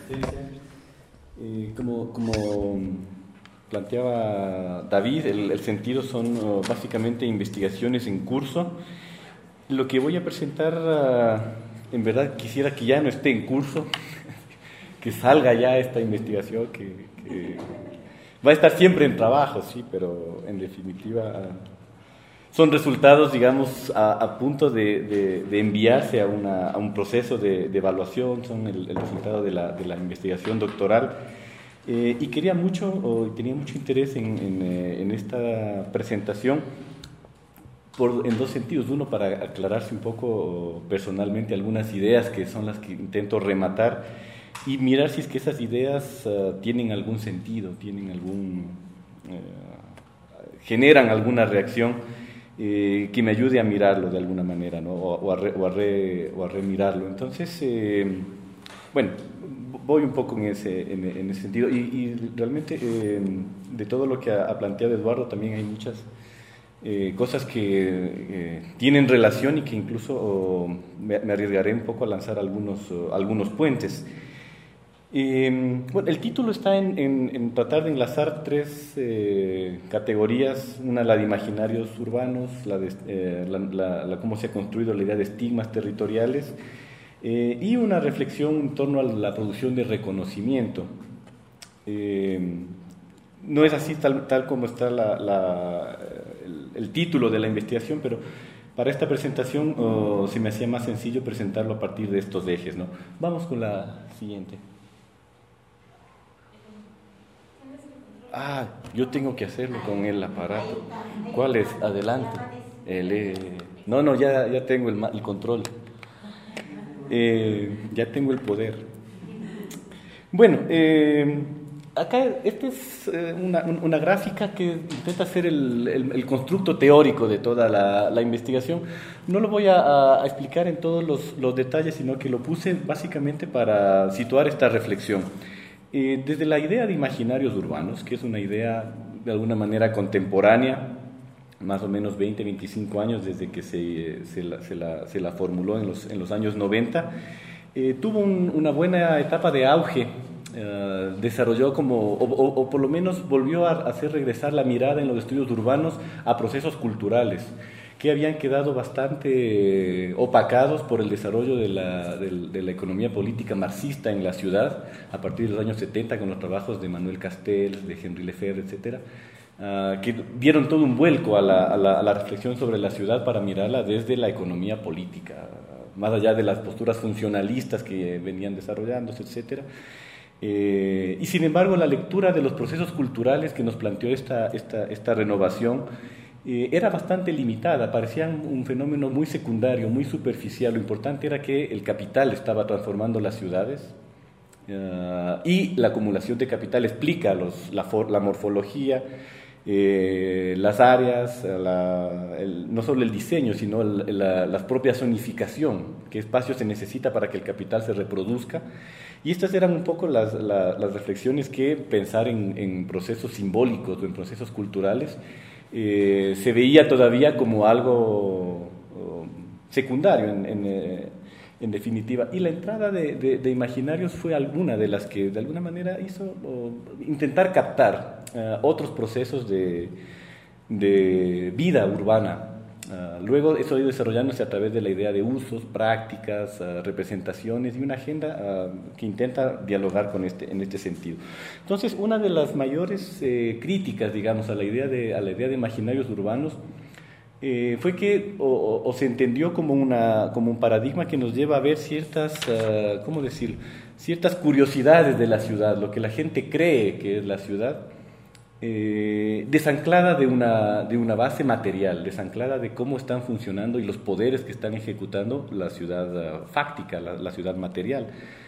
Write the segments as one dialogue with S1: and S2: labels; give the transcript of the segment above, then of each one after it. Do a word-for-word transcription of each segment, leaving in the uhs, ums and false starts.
S1: asistencia. Eh, como, como planteaba David, el, el sentido son uh, básicamente investigaciones en curso. Lo que voy a presentar, uh, en verdad quisiera que ya no esté en curso, que salga ya esta investigación, que, que va a estar siempre en trabajo, sí, pero en definitiva uh, son resultados, digamos, a, a punto de, de, de enviarse a, una, a un proceso de, de evaluación, son el, el resultado de la, de la investigación doctoral. Eh, y quería mucho, o tenía mucho interés en, en, eh, en esta presentación por, en dos sentidos. Uno, para aclararse un poco personalmente algunas ideas que son las que intento rematar y mirar si es que esas ideas uh, tienen algún sentido, tienen algún, uh, generan alguna reacción eh, que me ayude a mirarlo de alguna manera, ¿no? o, o, a re, o, a re, o a remirarlo. Entonces, eh, bueno, voy un poco en ese, en, en ese sentido y, y realmente eh, de todo lo que ha, ha planteado Eduardo también hay muchas eh, cosas que eh, tienen relación y que incluso oh, me, me arriesgaré un poco a lanzar algunos, oh, algunos puentes. Eh, bueno, el título está en, en, en tratar de enlazar tres eh, categorías, una la de imaginarios urbanos, la de eh, la, la, la, cómo se ha construido la idea de estigmas territoriales, Eh, y una reflexión en torno a la producción de reconocimiento. Eh, no es así tal, tal como está la, la, el, el título de la investigación, pero para esta presentación oh, se me hacía más sencillo presentarlo a partir de estos ejes, ¿no? Vamos con la siguiente. Ah, yo tengo que hacerlo con el aparato. ¿Cuál es? Adelante. El, eh, no, no, ya, ya tengo el, el control. Eh, ya tengo el poder. Bueno, eh, acá esta es eh, una, una gráfica que intenta hacer el, el, el constructo teórico de toda la, la investigación. No lo voy a, a explicar en todos los, los detalles, sino que lo puse básicamente para situar esta reflexión. Eh, desde la idea de imaginarios urbanos, que es una idea de alguna manera contemporánea, más o menos veinte, veinticinco años desde que se, se, la, se, la, se la formuló en los, en los años noventa, eh, tuvo un, una buena etapa de auge, eh, desarrolló como, o, o, o por lo menos volvió a hacer regresar la mirada en los estudios urbanos a procesos culturales que habían quedado bastante opacados por el desarrollo de la, de, de la economía política marxista en la ciudad, a partir de los años setenta, con los trabajos de Manuel Castells, de Henri Lefebvre, etcétera. Uh, que dieron todo un vuelco a la, a, la, a la reflexión sobre la ciudad para mirarla desde la economía política, uh, más allá de las posturas funcionalistas que venían desarrollándose, etcétera. Eh, y sin embargo, la lectura de los procesos culturales que nos planteó esta, esta, esta renovación eh, era bastante limitada, parecían un fenómeno muy secundario, muy superficial. Lo importante era que el capital estaba transformando las ciudades. Uh, y la acumulación de capital explica los, la, for, la morfología, Eh, las áreas, la, el, no solo el diseño, sino el, la, la propia zonificación, qué espacio se necesita para que el capital se reproduzca. Y estas eran un poco las, la, las reflexiones que pensar en, en procesos simbólicos o en procesos culturales eh, se veía todavía como algo oh, secundario en, en, eh, en definitiva. Y la entrada de, de, de imaginarios fue alguna de las que de alguna manera hizo oh, intentar captar Uh, otros procesos de, de vida urbana. Uh, luego eso ha ido desarrollándose a través de la idea de usos, prácticas, uh, representaciones y una agenda uh, que intenta dialogar con este, en este sentido. Entonces, una de las mayores eh, críticas, digamos, a la idea de, a la idea de imaginarios urbanos eh, fue que o, o, o se entendió como, una, como un paradigma que nos lleva a ver ciertas, uh, ¿cómo decirlo?, ciertas curiosidades de la ciudad, lo que la gente cree que es la ciudad, Eh, desanclada de una, de una base material, desanclada de cómo están funcionando y los poderes que están ejecutando la ciudad uh, fáctica, la, la ciudad material.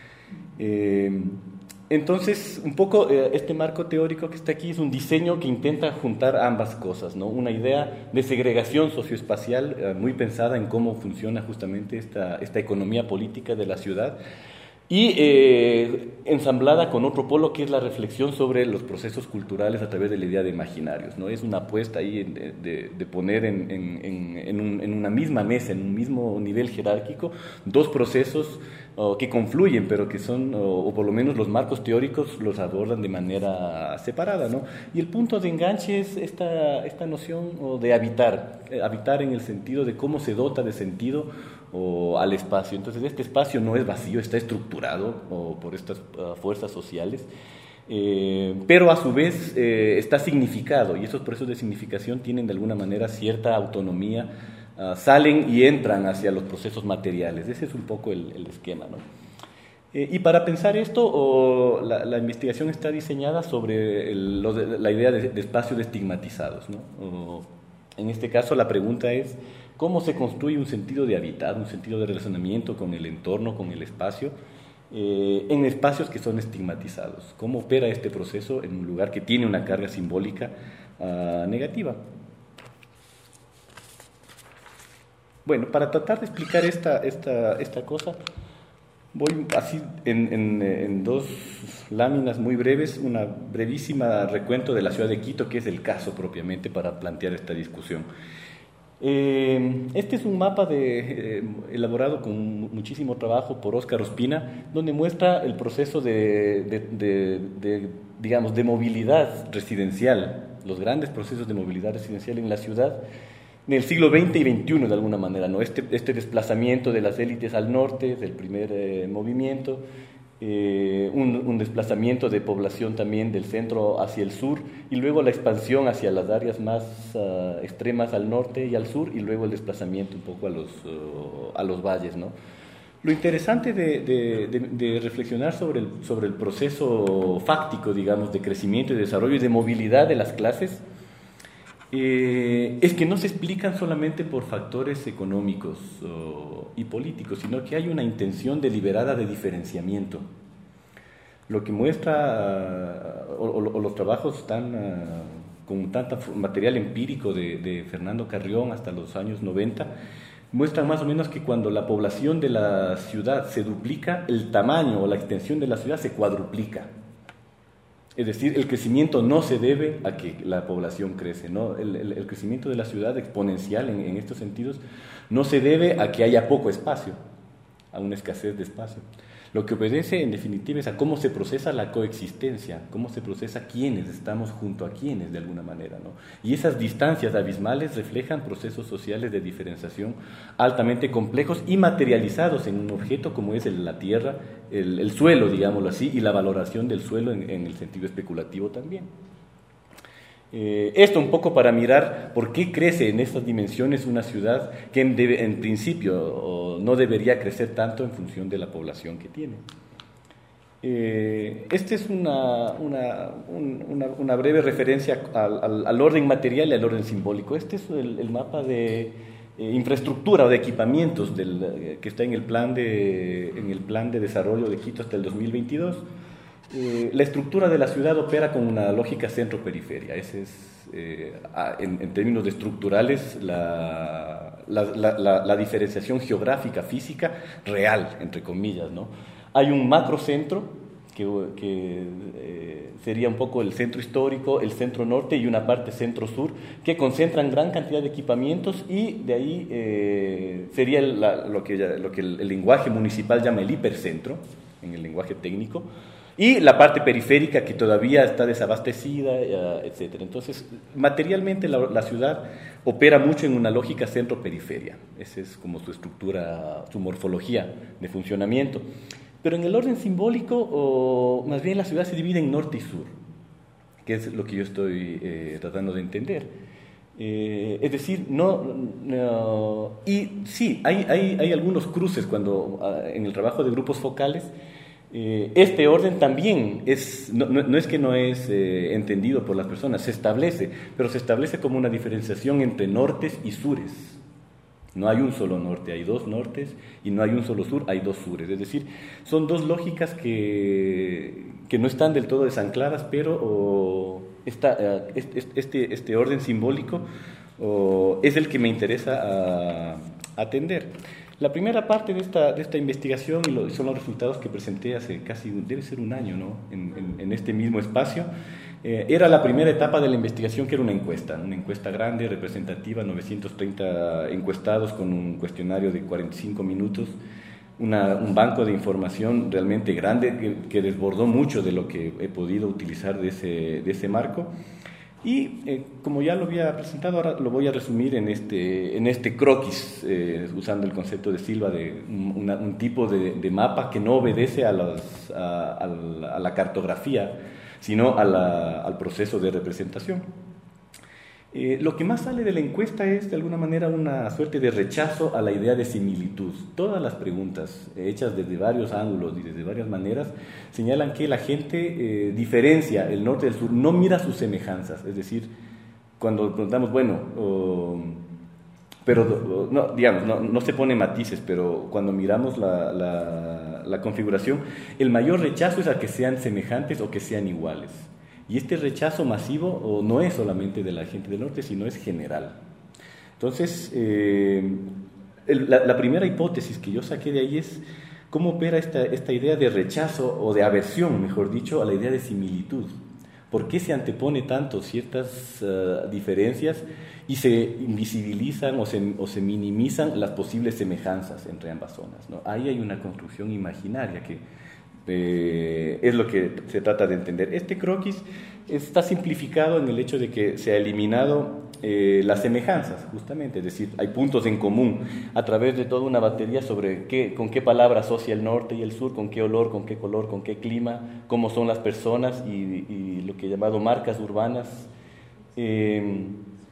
S1: Eh, entonces, un poco eh, este marco teórico que está aquí es un diseño que intenta juntar ambas cosas, ¿no? Una idea de segregación socioespacial uh, muy pensada en cómo funciona justamente esta, esta economía política de la ciudad, y eh, ensamblada con otro polo que es la reflexión sobre los procesos culturales a través de la idea de imaginarios, ¿no? Es una apuesta ahí de, de, de poner en, en, en, en, un, en una misma mesa, en un mismo nivel jerárquico, dos procesos o que confluyen, pero que son, o, o por lo menos los marcos teóricos los abordan de manera separada, ¿no? Y el punto de enganche es esta, esta noción o de habitar, eh, habitar en el sentido de cómo se dota de sentido o al espacio. Entonces este espacio no es vacío, está estructurado o por estas uh, fuerzas sociales, eh, pero a su vez eh, está significado, y esos procesos de significación tienen de alguna manera cierta autonomía, uh, salen y entran hacia los procesos materiales. Ese es un poco el, el esquema, ¿no? Eh, y para pensar esto, o la, la investigación está diseñada sobre el, lo de, la idea de, de espacios estigmatizados, ¿no? O, en este caso la pregunta es: ¿cómo se construye un sentido de habitar, un sentido de relacionamiento con el entorno, con el espacio, eh, en espacios que son estigmatizados? ¿Cómo opera este proceso en un lugar que tiene una carga simbólica uh, negativa? Bueno, para tratar de explicar esta, esta, esta cosa, voy así en, en, en dos láminas muy breves, una brevísima recuento de la ciudad de Quito, que es el caso propiamente para plantear esta discusión. Eh, este es un mapa de, eh, elaborado con muchísimo trabajo por Óscar Ospina, donde muestra el proceso de, de, de, de, digamos, de movilidad residencial, los grandes procesos de movilidad residencial en la ciudad en el siglo veinte y veintiuno, de alguna manera, ¿no? Este, este desplazamiento de las élites al norte, del primer eh, movimiento, eh, un, un desplazamiento de población también del centro hacia el sur, y luego la expansión hacia las áreas más uh, extremas al norte y al sur, y luego el desplazamiento un poco a los, uh, a los valles, ¿no? Lo interesante de, de, de, de reflexionar sobre el, sobre el proceso fáctico, digamos, de crecimiento y desarrollo y de movilidad de las clases, Eh, es que no se explican solamente por factores económicos oh, y políticos, sino que hay una intención deliberada de diferenciamiento. Lo que muestra, uh, o, o los trabajos tan, uh, con tanto material empírico de, de Fernando Carrión hasta los años noventa, muestran más o menos que cuando la población de la ciudad se duplica, el tamaño o la extensión de la ciudad se cuadruplica. Es decir, el crecimiento no se debe a que la población crece, ¿no? El, el, el crecimiento de la ciudad exponencial en, en estos sentidos no se debe a que haya poco espacio, a una escasez de espacio. Lo que obedece, en definitiva, es a cómo se procesa la coexistencia, cómo se procesa quiénes estamos junto a quiénes, de alguna manera, ¿no? Y esas distancias abismales reflejan procesos sociales de diferenciación altamente complejos y materializados en un objeto como es el, la tierra, el, el suelo, digámoslo así, y la valoración del suelo en, en el sentido especulativo también. Eh, esto un poco para mirar por qué crece en estas dimensiones una ciudad que en, debe, en principio o no debería crecer tanto en función de la población que tiene. Eh, esta es una, una, un, una, una breve referencia al, al, al orden material y al orden simbólico. Este es el, el mapa de eh, infraestructura o de equipamientos del, eh, que está en el, plan de, en el plan de desarrollo de Quito hasta el dos mil veintidós. Eh, la estructura de la ciudad opera con una lógica centro-periferia. Ese es, eh, en, en términos de estructurales, la, la, la, la, la diferenciación geográfica, física, real, entre comillas, ¿no? Hay un macrocentro, que, que eh, sería un poco el centro histórico, el centro norte y una parte centro-sur, que concentran gran cantidad de equipamientos, y de ahí eh, sería la, lo que, lo que el, el lenguaje municipal llama el hipercentro, en el lenguaje técnico, y la parte periférica que todavía está desabastecida, etcétera. Entonces, materialmente la, la ciudad opera mucho en una lógica centro-periferia. Esa es como su estructura, su morfología de funcionamiento. Pero en el orden simbólico, o más bien la ciudad se divide en norte y sur, que es lo que yo estoy eh, tratando de entender. Eh, es decir, no, no y sí, hay, hay, hay algunos cruces cuando en el trabajo de grupos focales. Eh, este orden también es, no, no, no es que no es eh, entendido por las personas, se establece, pero se establece como una diferenciación entre nortes y sures. No hay un solo norte, hay dos nortes, y no hay un solo sur, hay dos sures. Es decir, son dos lógicas que, que no están del todo desancladas, pero o, esta, este, este, este orden simbólico o, es el que me interesa a, atender. La primera parte de esta, de esta investigación, y lo, son los resultados que presenté hace casi, debe ser un año, ¿no? en, en, en este mismo espacio, eh, era la primera etapa de la investigación, que era una encuesta, una encuesta grande, representativa, novecientos treinta encuestados con un cuestionario de cuarenta y cinco minutos, una, un banco de información realmente grande que, que desbordó mucho de lo que he podido utilizar de ese, de ese marco. Y eh, como ya lo había presentado, ahora lo voy a resumir en este, en este croquis, eh, usando el concepto de Silva de un, una, un tipo de, de mapa que no obedece a, las, a, a, la, a la cartografía, sino a la, al proceso de representación. Eh, lo que más sale de la encuesta es, de alguna manera, una suerte de rechazo a la idea de similitud. Todas las preguntas, hechas desde varios ángulos y desde varias maneras, señalan que la gente eh, diferencia el norte del sur, no mira sus semejanzas. Es decir, cuando preguntamos, bueno, oh, pero no, digamos, no, no se pone matices, pero cuando miramos la, la, la configuración, el mayor rechazo es a que sean semejantes o que sean iguales. Y este rechazo masivo no es solamente de la gente del norte, sino es general. Entonces, eh, el, la, la primera hipótesis que yo saqué de ahí es cómo opera esta, esta idea de rechazo o de aversión, mejor dicho, a la idea de similitud. ¿Por qué se antepone tanto ciertas uh, diferencias y se invisibilizan o se, o se minimizan las posibles semejanzas entre ambas zonas, ¿no? Ahí hay una construcción imaginaria que Eh, es lo que se trata de entender. Este croquis está simplificado en el hecho de que se ha eliminado eh, las semejanzas, justamente, es decir, hay puntos en común a través de toda una batería sobre qué, con qué palabra asocia el norte y el sur, con qué olor, con qué color, con qué clima, cómo son las personas y, y lo que he llamado marcas urbanas. Eh,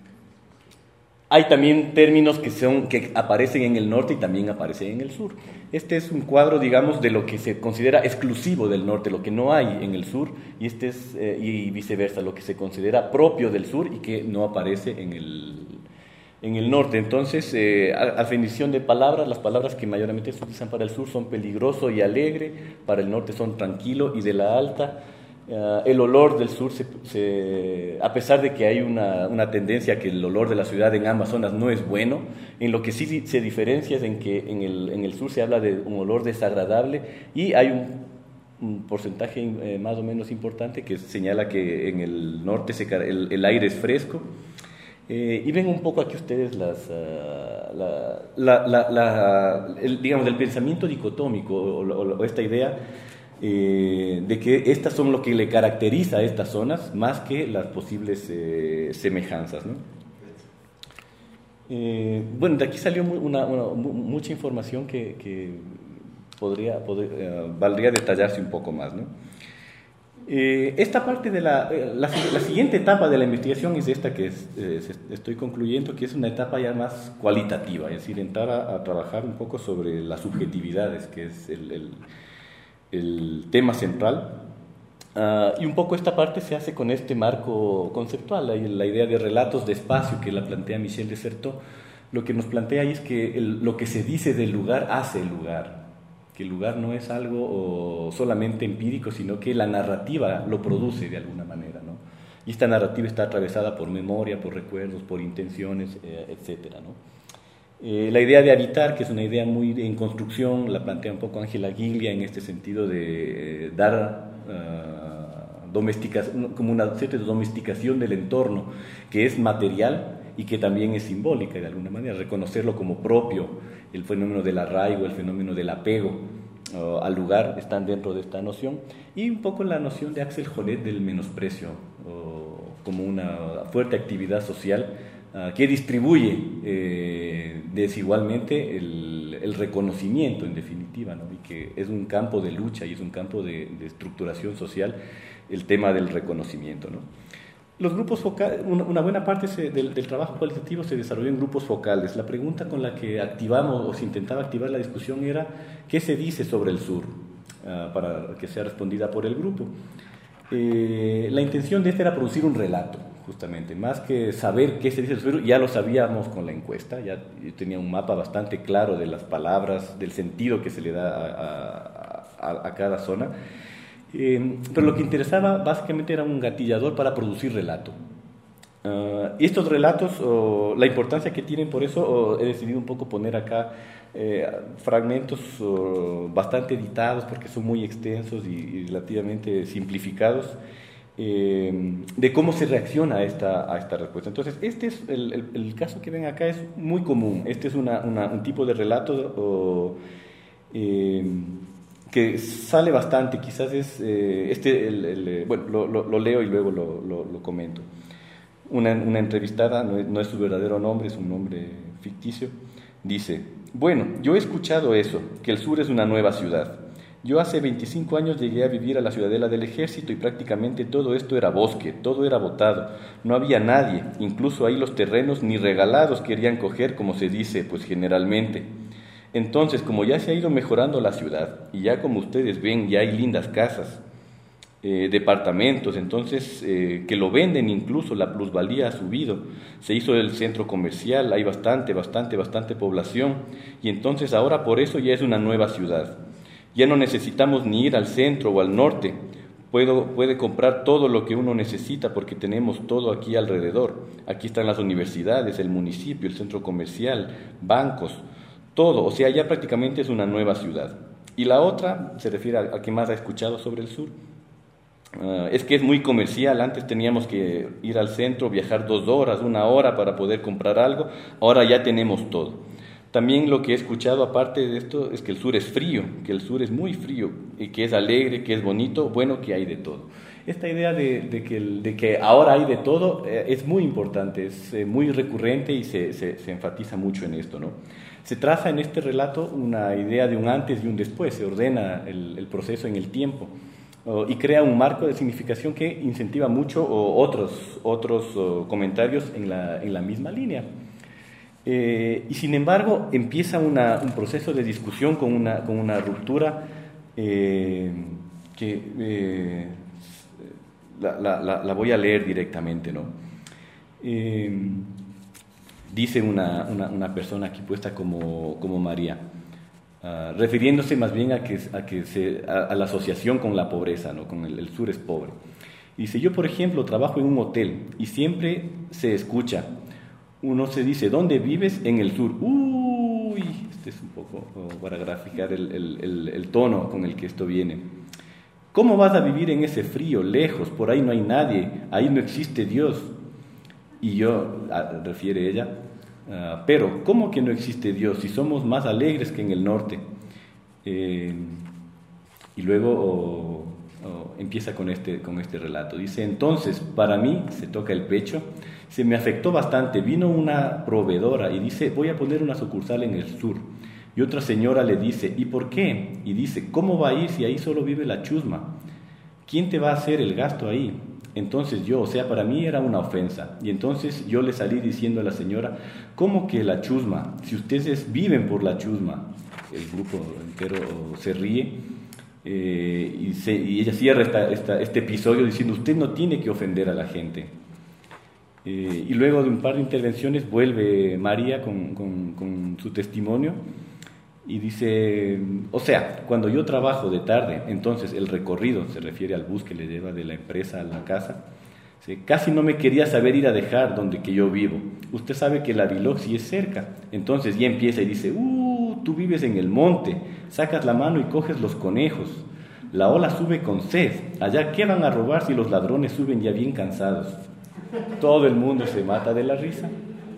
S1: Hay también términos que, son, que aparecen en el norte y también aparecen en el sur. Este es un cuadro, digamos, de lo que se considera exclusivo del norte, lo que no hay en el sur, y, este es, eh, y viceversa, lo que se considera propio del sur y que no aparece en el, en el norte. Entonces, eh, a, a definición de palabras, las palabras que mayormente se utilizan para el sur son peligroso y alegre, para el norte son tranquilo y de la alta. Uh, el olor del sur, se, se, a pesar de que hay una, una tendencia a que el olor de la ciudad en ambas zonas no es bueno, en lo que sí se diferencia es en que en el, en el sur se habla de un olor desagradable y hay un, un porcentaje eh, más o menos importante que señala que en el norte se, el, el aire es fresco. Eh, y ven un poco aquí ustedes las, uh, la, la, la, la, el, digamos, el pensamiento dicotómico o, o, o esta idea Eh, de que estas son lo que le caracteriza a estas zonas más que las posibles eh, semejanzas, ¿no? Eh, bueno, de aquí salió una, una, mucha información que, que podría, podría, uh, valdría detallarse un poco más, ¿no? Eh, esta parte de la, la, la siguiente etapa de la investigación es esta que es, eh, estoy concluyendo, que es una etapa ya más cualitativa, es decir, entrar a, a trabajar un poco sobre las subjetividades, que es el, el el tema central, uh, y un poco esta parte se hace con este marco conceptual, la, la idea de relatos de espacio que la plantea Michel Desserteaux. Lo que nos plantea ahí es que el, lo que se dice del lugar hace el lugar, que el lugar no es algo o solamente empírico, sino que la narrativa lo produce de alguna manera, ¿no? Y esta narrativa está atravesada por memoria, por recuerdos, por intenciones, eh, etcétera, ¿no? Eh, la idea de habitar, que es una idea muy en construcción, la plantea un poco Ángela Giglia en este sentido de eh, dar uh, domesticación, como una cierta domesticación del entorno, que es material y que también es simbólica de alguna manera, reconocerlo como propio, el fenómeno del arraigo, el fenómeno del apego uh, al lugar están dentro de esta noción, y un poco la noción de Axel Honneth del menosprecio uh, como una fuerte actividad social Uh, que distribuye eh, desigualmente el, el reconocimiento, en definitiva, ¿no? Y que es un campo de lucha y es un campo de, de estructuración social, el tema del reconocimiento, ¿no? Los grupos focales, una, una buena parte se, del, del trabajo cualitativo se desarrolló en grupos focales. La pregunta con la que activamos o se intentaba activar la discusión era ¿qué se dice sobre el sur? Uh, para que sea respondida por el grupo. Eh, la intención de este era producir un relato, justamente, más que saber qué se dice sobre el sur, ya lo sabíamos con la encuesta, ya tenía un mapa bastante claro de las palabras, del sentido que se le da a, a, a cada zona, eh, pero lo que interesaba básicamente era un gatillador para producir relato. Uh, y estos relatos, oh, la importancia que tienen, por eso oh, he decidido un poco poner acá eh, fragmentos oh, bastante editados porque son muy extensos y, y relativamente simplificados, eh, de cómo se reacciona a esta, a esta respuesta. Entonces, este es el, el, el caso que ven acá es muy común. Este es una, una, un tipo de relato oh, eh, que sale bastante, quizás es, eh, este, el, el, bueno, lo, lo, lo leo y luego lo, lo, lo comento. Una, una entrevistada, no es, no es su verdadero nombre, es un nombre ficticio, dice: bueno, yo he escuchado eso, que el sur es una nueva ciudad. Yo hace veinticinco años llegué a vivir a la Ciudadela del Ejército y prácticamente todo esto era bosque, todo era botado, no había nadie, incluso ahí los terrenos ni regalados querían coger, como se dice, pues generalmente. Entonces, como ya se ha ido mejorando la ciudad, y ya como ustedes ven, ya hay lindas casas, eh, departamentos, entonces, eh, que lo venden incluso, la plusvalía ha subido, se hizo el centro comercial, hay bastante, bastante, bastante población, y entonces ahora por eso ya es una nueva ciudad. Ya no necesitamos ni ir al centro o al norte, Puedo, puede comprar todo lo que uno necesita porque tenemos todo aquí alrededor. Aquí están las universidades, el municipio, el centro comercial, bancos, todo. O sea, ya prácticamente es una nueva ciudad. Y la otra se refiere a, a que más ha escuchado sobre el sur. Uh, es que es muy comercial. Antes teníamos que ir al centro, viajar dos horas, una hora para poder comprar algo. Ahora ya tenemos todo. También lo que he escuchado aparte de esto es que el sur es frío, que el sur es muy frío, y que es alegre, que es bonito, bueno, que hay de todo. Esta idea de, de, que, el, de que ahora hay de todo eh, es muy importante, es eh, muy recurrente y se, se, se enfatiza mucho en esto, ¿no? Se traza en este relato una idea de un antes y un después, se ordena el, el proceso en el tiempo uh, y crea un marco de significación que incentiva mucho uh, otros, otros uh, comentarios en la, en la misma línea. Eh, y sin embargo empieza una, un proceso de discusión con una, con una ruptura eh, que eh, la, la, la voy a leer directamente, ¿no? Eh, dice una, una, una persona aquí puesta como, como María, uh, refiriéndose más bien a, que, a, que se, a, a la asociación con la pobreza, ¿no? Con el, el sur es pobre. Dice: yo por ejemplo trabajo en un hotel y siempre se escucha. Uno se dice: ¿dónde vives? En el sur. Uy, este es un poco para graficar el, el, el, el tono con el que esto viene. ¿Cómo vas a vivir en ese frío, lejos? Por ahí no hay nadie, ahí no existe Dios. Y yo, a, refiere ella, uh, pero ¿cómo que no existe Dios si somos más alegres que en el norte? Eh, y luego oh, oh, empieza con este, con este relato. Dice: entonces, para mí, se toca el pecho, se me afectó bastante. Vino una proveedora y dice: voy a poner una sucursal en el sur. Y otra señora le dice: ¿y por qué? Y dice: ¿cómo va a ir si ahí solo vive la chusma? ¿Quién te va a hacer el gasto ahí? Entonces yo, o sea, para mí era una ofensa. Y entonces yo le salí diciendo a la señora: ¿cómo que la chusma? Si ustedes viven por la chusma. El grupo entero se ríe. Eh, y, se, y ella cierra esta, esta, este episodio diciendo: usted no tiene que ofender a la gente. Eh, y luego de un par de intervenciones vuelve María con, con, con su testimonio y dice: o sea, cuando yo trabajo de tarde, entonces el recorrido, se refiere al bus que le lleva de la empresa a la casa, ¿sí? Casi no me quería saber ir a dejar donde que yo vivo. Usted sabe que la Biloxi es cerca. Entonces ya empieza y dice: uh, tú vives en el monte, sacas la mano y coges los conejos. La ola sube con sed. Allá, ¿qué van a robar si los ladrones suben ya bien cansados? Todo el mundo se mata de la risa.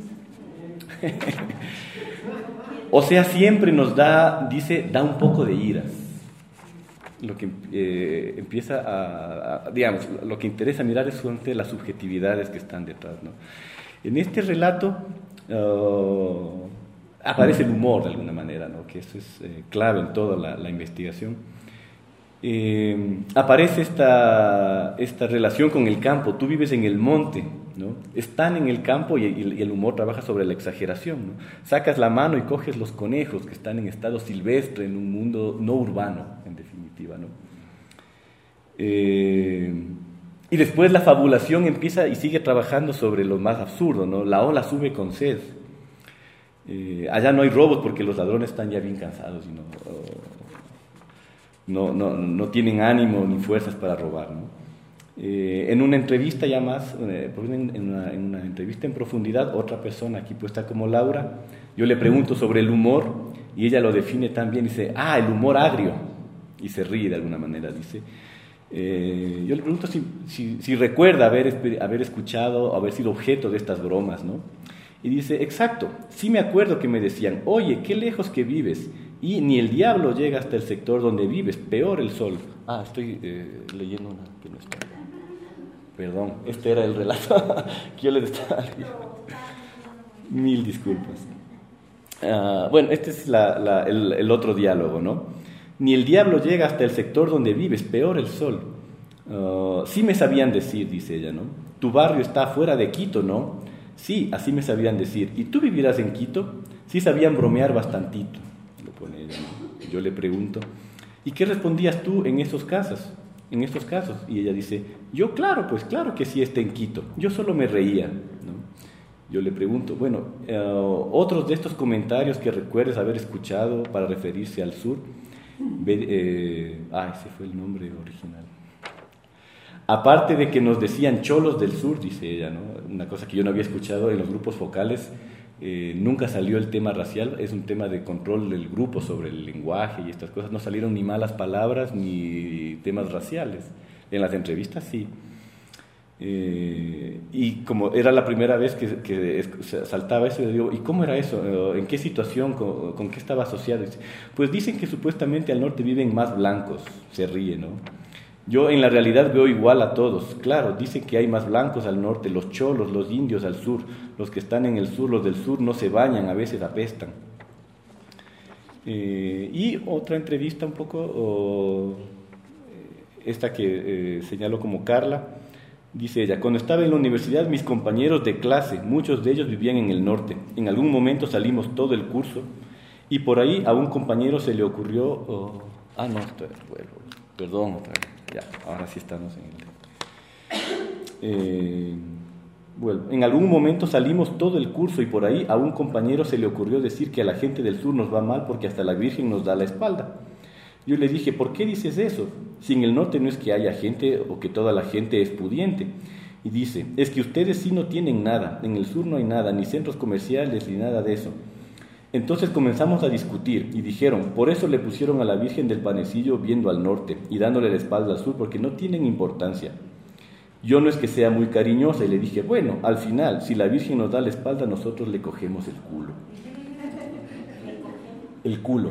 S1: O sea, siempre nos da, dice, da un poco de iras. Lo que eh, empieza a, a, digamos, lo que interesa mirar es son las subjetividades que están detrás, ¿no? En este relato uh, aparece el humor de alguna manera, ¿no? Que eso es eh, clave en toda la, la investigación. Eh, aparece esta, esta relación con el campo. Tú vives en el monte, ¿no? Están en el campo y, y el humor trabaja sobre la exageración, ¿no? Sacas la mano y coges los conejos que están en estado silvestre en un mundo no urbano, en definitiva, ¿no? Eh, y después la fabulación empieza y sigue trabajando sobre lo más absurdo, ¿no? La ola sube con sed. Eh, allá no hay robos porque los ladrones están ya bien cansados y no... Oh, No, no, no tienen ánimo ni fuerzas para robar, ¿no? Eh, en una entrevista ya más, eh, en, una, en una entrevista en profundidad, otra persona aquí puesta como Laura, yo le pregunto sobre el humor y ella lo define tan bien, dice: ah, el humor agrio, y se ríe de alguna manera, dice. Eh, yo le pregunto si, si, si recuerda haber, haber escuchado, haber sido objeto de estas bromas, ¿no? Y dice: exacto, sí me acuerdo que me decían: oye, qué lejos que vives. y ni el diablo llega hasta el sector donde vives, peor el sol. Ah, estoy eh, leyendo una que no está. Perdón, este era el relato que yo les estaba leyendo. Mil disculpas. Uh, bueno, este es la, la, el, el otro diálogo, ¿no? Ni el diablo llega hasta el sector donde vives, peor el sol. Uh, sí me sabían decir, dice ella, ¿no? Tu barrio está fuera de Quito, ¿no? Sí, así me sabían decir. ¿Y tú vivirás en Quito? Sí sabían bromear bastantito, lo pone ella, ¿no? Yo le pregunto, ¿y qué respondías tú en esos casos? En estos casos? Y ella dice, yo claro, pues claro que sí está en Quito. Yo solo me reía, ¿no? Yo le pregunto, bueno, uh, otros de estos comentarios que recuerdes haber escuchado para referirse al sur, ve, eh, ah, ese fue el nombre original. Aparte de que nos decían cholos del sur, dice ella, ¿no? Una cosa que yo no había escuchado en los grupos focales, eh, nunca salió el tema racial, es un tema de control del grupo sobre el lenguaje y estas cosas, no salieron ni malas palabras ni temas raciales. En las entrevistas sí. Eh, y como era la primera vez que, que saltaba eso, yo digo, ¿y cómo era eso? ¿En qué situación? ¿Con, con qué estaba asociado? Pues dicen que supuestamente al norte viven más blancos, se ríe, ¿no? Yo en la realidad veo igual a todos, claro, dicen que hay más blancos al norte, los cholos, los indios al sur, los que están en el sur, los del sur no se bañan, a veces apestan. Eh, y otra entrevista un poco, oh, esta que eh, señalo como Carla. Dice ella, cuando estaba en la universidad mis compañeros de clase, muchos de ellos vivían en el norte. En algún momento salimos todo el curso y por ahí a un compañero se le ocurrió... Oh, ah, no, estoy, bueno, perdón, otra vez. Ya, ahora sí estamos en el... Eh, bueno, en algún momento salimos todo el curso y por ahí a un compañero se le ocurrió decir que a la gente del sur nos va mal porque hasta la Virgen nos da la espalda. Yo le dije, ¿por qué dices eso? Si en el norte no es que haya gente o que toda la gente es pudiente. Y dice, es que ustedes sí no tienen nada, en el sur no hay nada, ni centros comerciales, ni nada de eso. Entonces comenzamos a discutir y dijeron, por eso le pusieron a la Virgen del Panecillo viendo al norte y dándole la espalda al sur, porque no tienen importancia. Yo no es que sea muy cariñosa y le dije, bueno, al final, si la Virgen nos da la espalda, nosotros le cogemos el culo. El culo.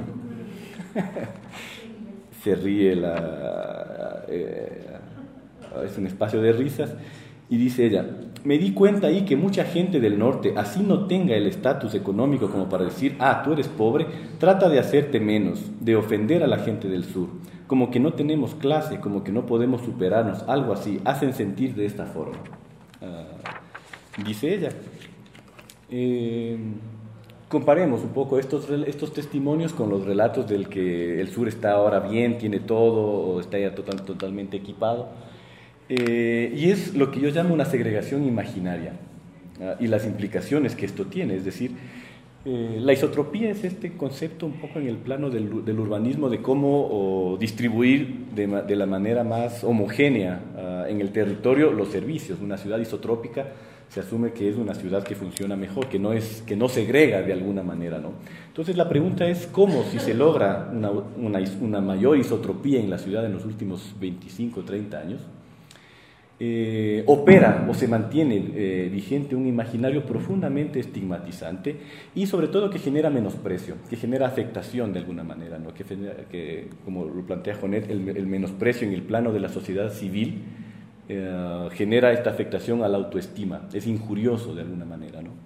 S1: Se ríe, la, eh, es un espacio de risas, y dice ella, me di cuenta ahí que mucha gente del norte, así no tenga el estatus económico como para decir, ah, tú eres pobre, trata de hacerte menos, de ofender a la gente del sur, como que no tenemos clase, como que no podemos superarnos, algo así, hacen sentir de esta forma. Uh, dice ella. Eh, Comparemos un poco estos, estos testimonios con los relatos del que el sur está ahora bien, tiene todo, o está ya total, totalmente equipado. Eh, y es lo que yo llamo una segregación imaginaria, ¿ah? Y las implicaciones que esto tiene. Es decir, eh, la isotropía es este concepto un poco en el plano del, del urbanismo, de cómo o, distribuir de, de la manera más homogénea uh, en el territorio los servicios. Una ciudad isotrópica se asume que es una ciudad que funciona mejor, que no, es, que no segrega de alguna manera, ¿no? Entonces la pregunta es cómo, si se logra una, una, una mayor isotropía en la ciudad en los últimos veinticinco, treinta años, eh, opera o se mantiene eh, vigente un imaginario profundamente estigmatizante y sobre todo que genera menosprecio, que genera afectación de alguna manera, ¿no? Que, que, como lo plantea Jonet, el, el menosprecio en el plano de la sociedad civil, Eh, genera esta afectación a la autoestima, es injurioso de alguna manera, ¿no?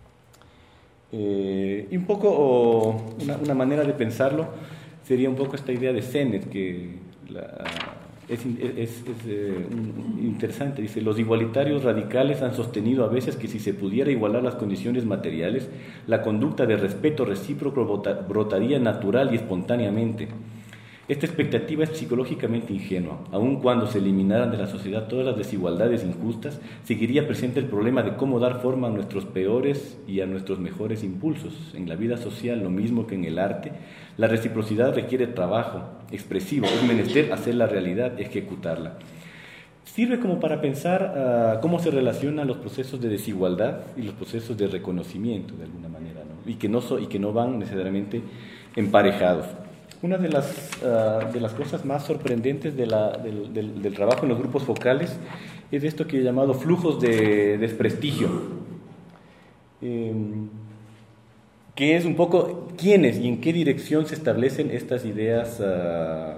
S1: Eh, y un poco, oh, una, una manera de pensarlo sería un poco esta idea de Sennett, que la, es, es, es eh, interesante, dice, los igualitarios radicales han sostenido a veces que si se pudiera igualar las condiciones materiales, la conducta de respeto recíproco brota, brotaría natural y espontáneamente. Esta expectativa es psicológicamente ingenua. Aun cuando se eliminaran de la sociedad todas las desigualdades injustas, seguiría presente el problema de cómo dar forma a nuestros peores y a nuestros mejores impulsos. En la vida social, lo mismo que en el arte, la reciprocidad requiere trabajo expresivo, es menester hacer la realidad, ejecutarla. Sirve como para pensar uh, cómo se relacionan los procesos de desigualdad y los procesos de reconocimiento, de alguna manera, ¿no? Y que no, so, y que no van necesariamente emparejados. Una de las, uh, de las cosas más sorprendentes de la, del, del, del trabajo en los grupos focales es esto que he llamado flujos de desprestigio. Eh, que es un poco quiénes y en qué dirección se establecen estas ideas uh,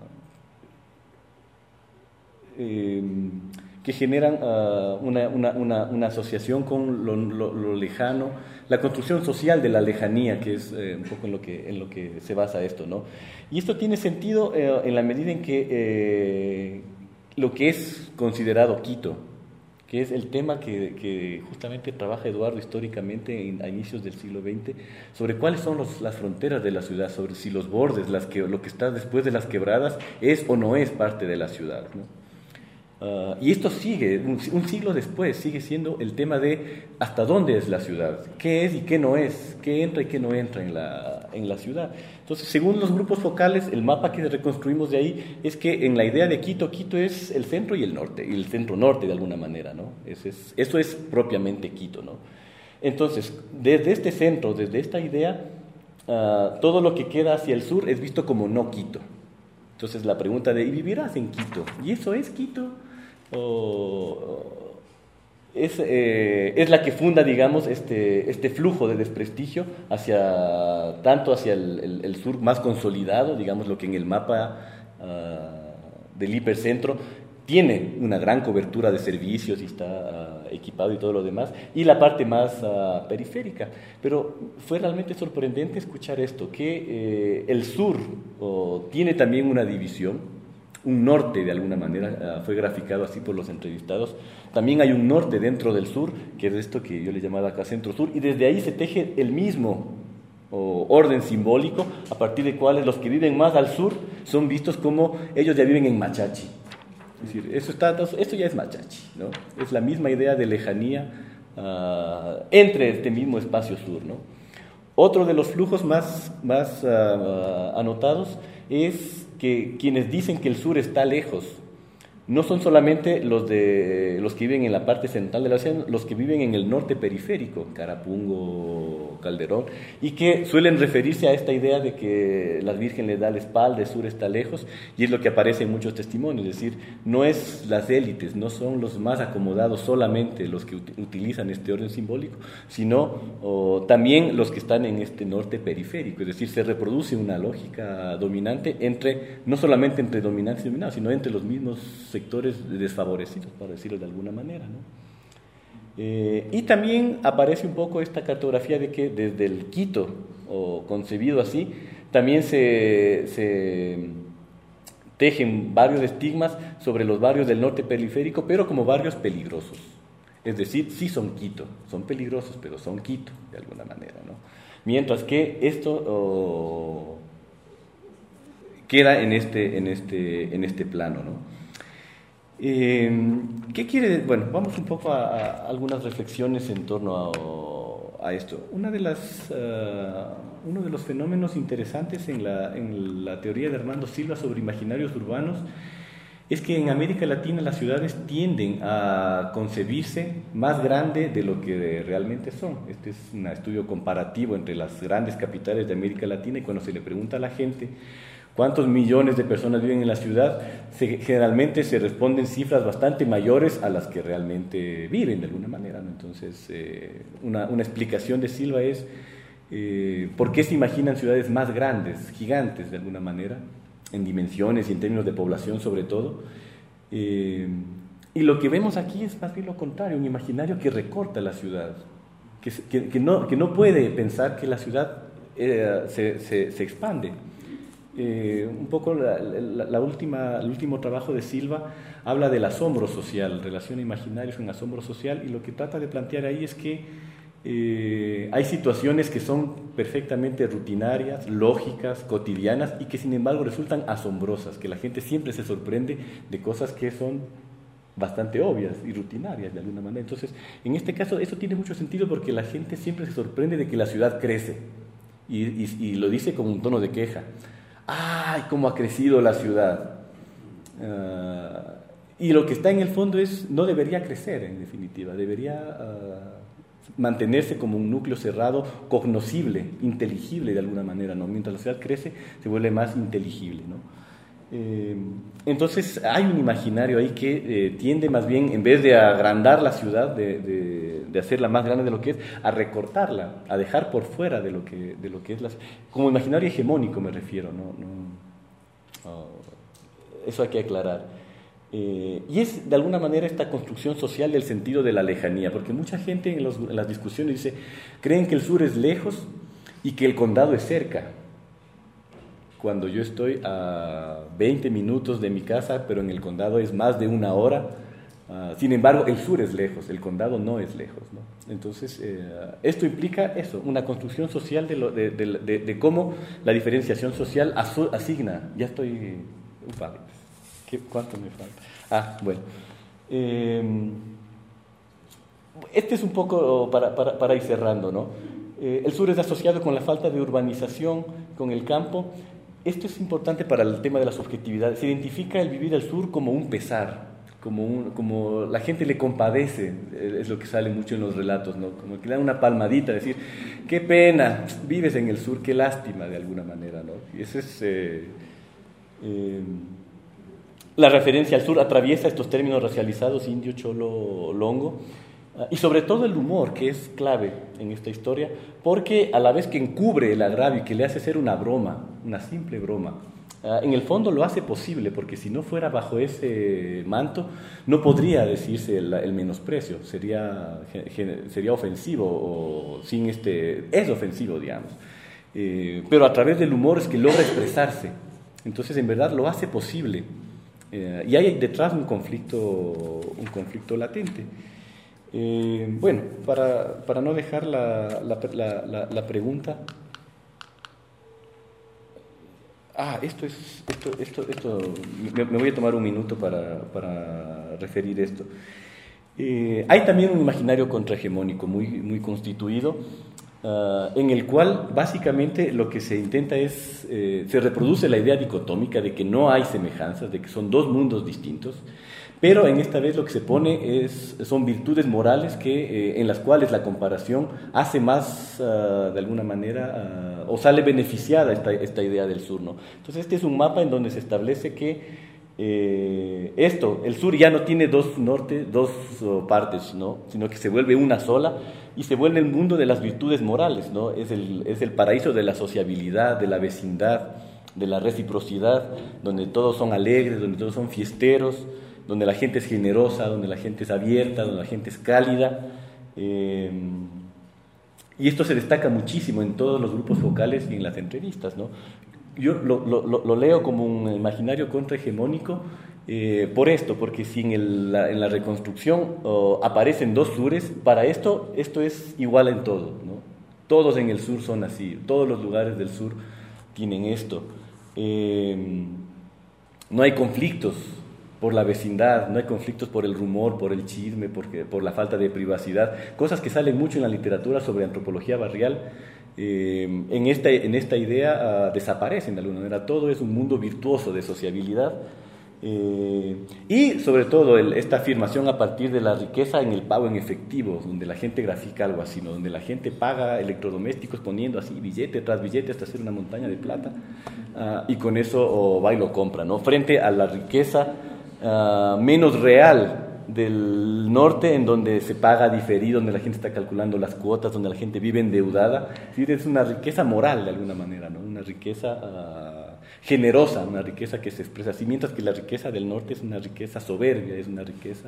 S1: eh, que generan uh, una, una, una, una asociación con lo, lo, lo lejano, la construcción social de la lejanía, que es eh, un poco en lo que, en lo que se basa esto, ¿no? Y esto tiene sentido eh, en la medida en que eh, lo que es considerado Quito, que es el tema que, que justamente trabaja Eduardo históricamente en, a inicios del siglo veinte, sobre cuáles son los, las fronteras de la ciudad, sobre si los bordes, las que, lo que está después de las quebradas, es o no es parte de la ciudad, ¿no? Uh, y esto sigue, un, un siglo después, sigue siendo el tema de hasta dónde es la ciudad, qué es y qué no es, qué entra y qué no entra en la, en la ciudad. Entonces, según los grupos focales, el mapa que reconstruimos de ahí es que en la idea de Quito, Quito es el centro y el norte, y el centro-norte de alguna manera, ¿no? Eso es, eso es propiamente Quito, ¿no? Entonces, desde este centro, desde esta idea, uh, todo lo que queda hacia el sur es visto como no Quito. Entonces la pregunta de, ¿y vivirás en Quito? ¿Y eso es Quito? ¿O es, eh, es la que funda, digamos, este, este flujo de desprestigio hacia, tanto hacia el, el, el sur más consolidado, digamos, lo que en el mapa uh, del hipercentro tiene una gran cobertura de servicios y está uh, equipado y todo lo demás, y la parte más uh, periférica. Pero fue realmente sorprendente escuchar esto, que eh, el sur oh, tiene también una división, un norte de alguna manera, uh, fue graficado así por los entrevistados. También hay un norte dentro del sur, que es esto que yo le llamaba acá centro-sur, y desde ahí se teje el mismo oh, orden simbólico, a partir de cuales los que viven más al sur son vistos como ellos ya viven en Machachi. Es decir, eso, está, esto ya es Machachi, ¿no? Es la misma idea de lejanía uh, entre este mismo espacio sur, ¿no? Otro de los flujos más, más uh, anotados es que quienes dicen que el sur está lejos no son solamente los, de, los que viven en la parte central de la ciudad, los que viven en el norte periférico, Carapungo, Calderón, y que suelen referirse a esta idea de que la Virgen les da la espalda, el sur está lejos, y es lo que aparece en muchos testimonios, es decir, no es las élites, no son los más acomodados solamente los que ut- utilizan este orden simbólico, sino oh, también los que están en este norte periférico, es decir, se reproduce una lógica dominante entre, no solamente entre dominantes y dominados, sino entre los mismos sectores desfavorecidos, para decirlo de alguna manera, ¿no? Eh, y también aparece un poco esta cartografía de que desde el Quito, o concebido así, también se, se tejen varios estigmas sobre los barrios del norte periférico, pero como barrios peligrosos. Es decir, sí son Quito, son peligrosos, pero son Quito, de alguna manera, ¿no? Mientras que esto oh, queda en este, en este, en este plano, ¿no? Eh, ¿Qué quiere? Bueno, vamos un poco a, a algunas reflexiones en torno a, a esto. Una de las, uh, uno de los fenómenos interesantes en la, en la teoría de Hernando Silva sobre imaginarios urbanos es que en América Latina las ciudades tienden a concebirse más grande de lo que realmente son. Este es un estudio comparativo entre las grandes capitales de América Latina, y cuando se le pregunta a la gente cuántos millones de personas viven en la ciudad, se, generalmente se responden cifras bastante mayores a las que realmente viven de alguna manera, ¿no? Entonces, eh, una, una explicación de Silva es eh, por qué se imaginan ciudades más grandes, gigantes de alguna manera, en dimensiones y en términos de población sobre todo. Eh, y lo que vemos aquí es más bien lo contrario, un imaginario que recorta la ciudad, que, que, que, no, que no puede pensar que la ciudad eh, se, se, se expande. Eh, un poco la, la, la última, el último trabajo de Silva habla del asombro social, relaciona imaginarios con asombro social, y lo que trata de plantear ahí es que eh, hay situaciones que son perfectamente rutinarias, lógicas, cotidianas, y que sin embargo resultan asombrosas, que la gente siempre se sorprende de cosas que son bastante obvias y rutinarias de alguna manera. Entonces, en este caso eso tiene mucho sentido porque la gente siempre se sorprende de que la ciudad crece, y, y, y lo dice con un tono de queja. ¡Ay, cómo ha crecido la ciudad! Uh, y lo que está en el fondo es, no debería crecer en definitiva, debería uh, mantenerse como un núcleo cerrado, cognoscible, inteligible de alguna manera, ¿no? Mientras la ciudad crece, se vuelve más inteligible, ¿no? Eh, entonces hay un imaginario ahí que eh, tiende más bien, en vez de agrandar la ciudad, de, de, de hacerla más grande de lo que es, a recortarla, a dejar por fuera de lo que, de lo que es la... Como imaginario hegemónico me refiero, ¿no? no oh, eso hay que aclarar. Eh, y es de alguna manera esta construcción social del sentido de la lejanía, porque mucha gente en, los, en las discusiones dice, creen que el sur es lejos y que el condado es cerca, cuando yo estoy a veinte minutos de mi casa, pero en el condado es más de una hora. Uh, sin embargo, el sur es lejos, el condado no es lejos, ¿no? Entonces, eh, esto implica eso, una construcción social de, lo, de, de, de, de cómo la diferenciación social asu, asigna. Ya estoy... Upa, ¿qué, ¿Cuánto me falta? Ah, bueno. Eh, este es un poco para, para, para ir cerrando, ¿no? Eh, el sur es asociado con la falta de urbanización, con el campo. Esto es importante para el tema de la subjetividad. Se identifica el vivir al sur como un pesar, como, un, como la gente le compadece, es lo que sale mucho en los relatos, ¿no? Como que le dan una palmadita, decir, qué pena, vives en el sur, qué lástima de alguna manera, ¿no? Y esa es eh, eh, la referencia al sur, atraviesa estos términos racializados, indio, cholo, longo, y sobre todo el humor, que es clave en esta historia, porque a la vez que encubre el agravio y que le hace ser una broma, una simple broma, en el fondo lo hace posible, porque si no fuera bajo ese manto, no podría decirse el, el menosprecio, sería, sería ofensivo, o sin este, es ofensivo, digamos. Eh, pero a través del humor es que logra expresarse, entonces en verdad lo hace posible. Eh, y hay detrás un conflicto, un conflicto latente. Eh, bueno, para, para no dejar la, la, la, la, la pregunta... Ah, esto es... Esto, esto, esto, me, me voy a tomar un minuto para, para referir esto. Eh, hay también un imaginario contrahegemónico muy, muy constituido, uh, en el cual básicamente lo que se intenta es... Eh, se reproduce la idea dicotómica de que no hay semejanzas, de que son dos mundos distintos, pero en esta vez lo que se pone es, son virtudes morales que, eh, en las cuales la comparación hace más, uh, de alguna manera, uh, o sale beneficiada esta, esta idea del sur, ¿no? Entonces este es un mapa en donde se establece que eh, esto, el sur ya no tiene dos norte, dos uh, partes, ¿no? Sino que se vuelve una sola y se vuelve el mundo de las virtudes morales, ¿no? Es el, es el paraíso de la sociabilidad, de la vecindad, de la reciprocidad, donde todos son alegres, donde todos son fiesteros, donde la gente es generosa, donde la gente es abierta, donde la gente es cálida. Eh, y esto se destaca muchísimo en todos los grupos focales y en las entrevistas, ¿no? Yo lo, lo, lo leo como un imaginario contrahegemónico eh, por esto, porque si en, el, la, en la reconstrucción oh, aparecen dos sures, para esto, esto es igual en todo, ¿no? Todos en el sur son así, todos los lugares del sur tienen esto. Eh, no hay conflictos por la vecindad, no hay conflictos por el rumor, por el chisme, porque, por la falta de privacidad, cosas que salen mucho en la literatura sobre antropología barrial. Eh, en, esta, en esta idea uh, desaparecen de alguna manera, todo es un mundo virtuoso de sociabilidad, eh, y sobre todo el, esta afirmación a partir de la riqueza en el pago en efectivo, donde la gente grafica algo así, ¿no? Donde la gente paga electrodomésticos poniendo así billete tras billete hasta hacer una montaña de plata, uh, y con eso oh, va y lo compra, ¿no? Frente a la riqueza Uh, menos real del norte, en donde se paga diferido, donde la gente está calculando las cuotas, donde la gente vive endeudada. Sí, es una riqueza moral de alguna manera, ¿no? Una riqueza uh, generosa, una riqueza que se expresa así, mientras que la riqueza del norte es una riqueza soberbia, es una riqueza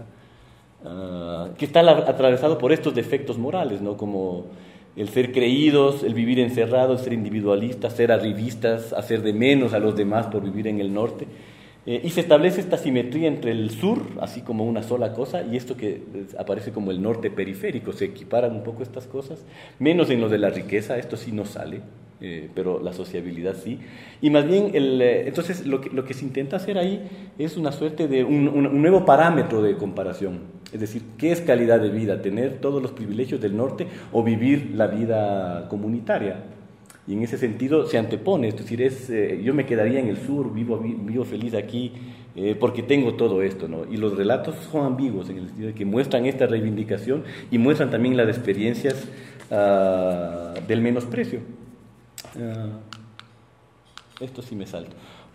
S1: uh, que está la, atravesado por estos defectos morales, ¿no? Como el ser creídos, el vivir encerrados, ser individualistas, ser arribistas, hacer de menos a los demás por vivir en el norte. Eh, y se establece esta simetría entre el sur, así como una sola cosa, y esto que aparece como el norte periférico. Se equiparan un poco estas cosas, menos en lo de la riqueza, esto sí no sale, eh, pero la sociabilidad sí. Y más bien, el, eh, entonces lo que, lo que se intenta hacer ahí es una suerte de un, un, un nuevo parámetro de comparación. Es decir, ¿qué es calidad de vida? ¿Tener todos los privilegios del norte o vivir la vida comunitaria? Y en ese sentido se antepone, es decir, es, eh, yo me quedaría en el sur, vivo, vivo feliz aquí, eh, porque tengo todo esto, ¿no? Y los relatos son ambiguos en el sentido de que muestran esta reivindicación y muestran también las experiencias uh, del menosprecio. Uh, esto sí me salto.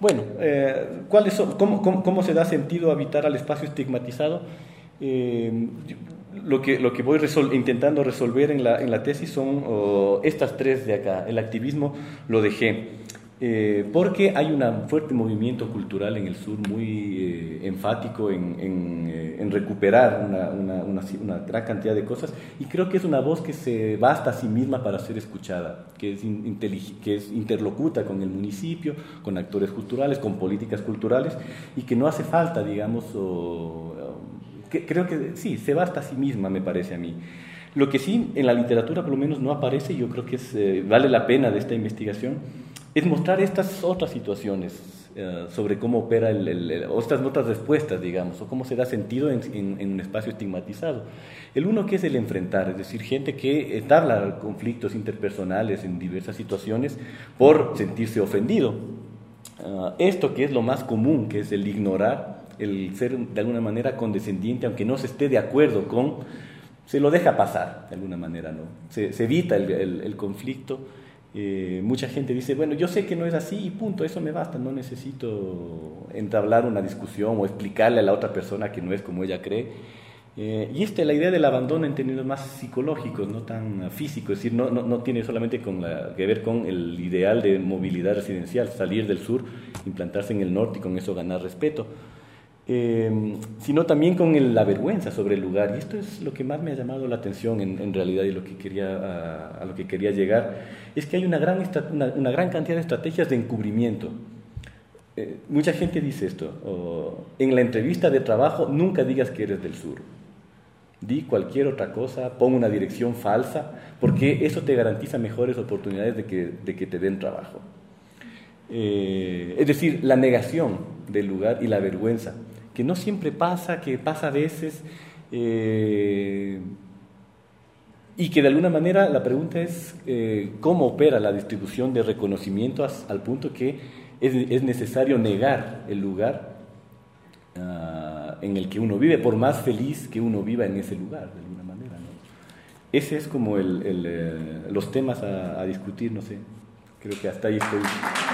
S1: Bueno, eh, ¿cuáles son, cómo, cómo, ¿cómo se da sentido habitar al espacio estigmatizado? Eh, lo, que, lo que voy resol intentando resolver en la, en la tesis son oh, estas tres de acá. El activismo lo dejé. Eh, porque hay un fuerte movimiento cultural en el sur muy eh, enfático en, en, eh, en recuperar una, una, una, una gran cantidad de cosas, y creo que es una voz que se basta a sí misma para ser escuchada, que es, que es interlocuta con el municipio, con actores culturales, con políticas culturales, y que no hace falta, digamos, o, o, que, creo que sí, se basta a sí misma, me parece a mí. Lo que sí en la literatura por lo menos no aparece, y yo creo que es, eh, vale la pena de esta investigación, es mostrar estas otras situaciones uh, sobre cómo opera, el, el, el, o estas otras respuestas, digamos, o cómo se da sentido en, en, en un espacio estigmatizado. El uno que es el enfrentar, es decir, gente que entabla conflictos interpersonales en diversas situaciones por sentirse ofendido. Uh, esto que es lo más común, que es el ignorar, el ser de alguna manera condescendiente, aunque no se esté de acuerdo con, se lo deja pasar de alguna manera, ¿no? Se, se evita el, el, el conflicto. Eh, mucha gente dice, bueno, yo sé que no es así y punto, eso me basta, no necesito entablar una discusión o explicarle a la otra persona que no es como ella cree. Eh, y esta, la idea del abandono en términos más psicológicos, no tan físicos, es decir, no, no, no tiene solamente con la, que ver con el ideal de movilidad residencial, salir del sur, implantarse en el norte y con eso ganar respeto. Eh, sino también con el, la vergüenza sobre el lugar, y esto es lo que más me ha llamado la atención en, en realidad, y lo que quería, a, a lo que quería llegar, es que hay una gran, una, una gran cantidad de estrategias de encubrimiento. Eh, mucha gente dice esto, oh, en la entrevista de trabajo nunca digas que eres del sur, di cualquier otra cosa, pon una dirección falsa, porque eso te garantiza mejores oportunidades de que, de que te den trabajo. Eh, es decir, la negación del lugar y la vergüenza, que no siempre pasa, que pasa a veces, eh, y que de alguna manera la pregunta es eh, cómo opera la distribución de reconocimiento al punto que es, es necesario negar el lugar uh, en el que uno vive, por más feliz que uno viva en ese lugar, de alguna manera, ¿no? Ese es como el, el, eh, los temas a, a discutir, no sé, creo que hasta ahí estoy.